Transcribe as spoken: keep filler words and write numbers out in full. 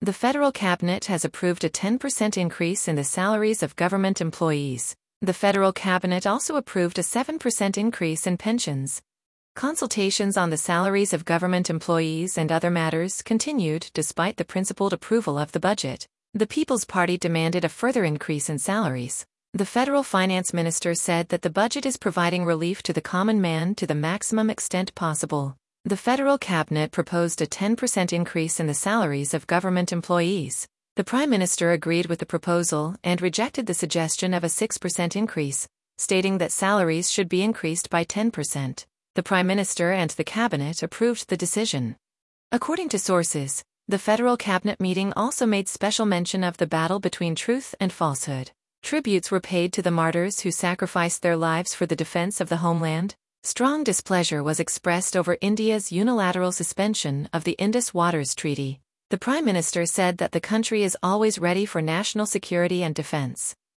The federal cabinet has approved a ten percent increase in the salaries of government employees. The federal cabinet also approved a seven percent increase in pensions. Consultations on the salaries of government employees and other matters continued despite the principled approval of the budget. The People's Party demanded a further increase in salaries. The federal finance minister said that the budget is providing relief to the common man to the maximum extent possible. The federal cabinet proposed a ten percent increase in the salaries of government employees. The Prime Minister agreed with the proposal and rejected the suggestion of a six percent increase, stating that salaries should be increased by ten percent. The Prime Minister and the Cabinet approved the decision. According to sources, the federal cabinet meeting also made special mention of the battle between truth and falsehood. Tributes were paid to the martyrs who sacrificed their lives for the defense of the homeland. Strong displeasure was expressed over India's unilateral suspension of the Indus Waters Treaty. The Prime Minister said that the country is always ready for national security and defense.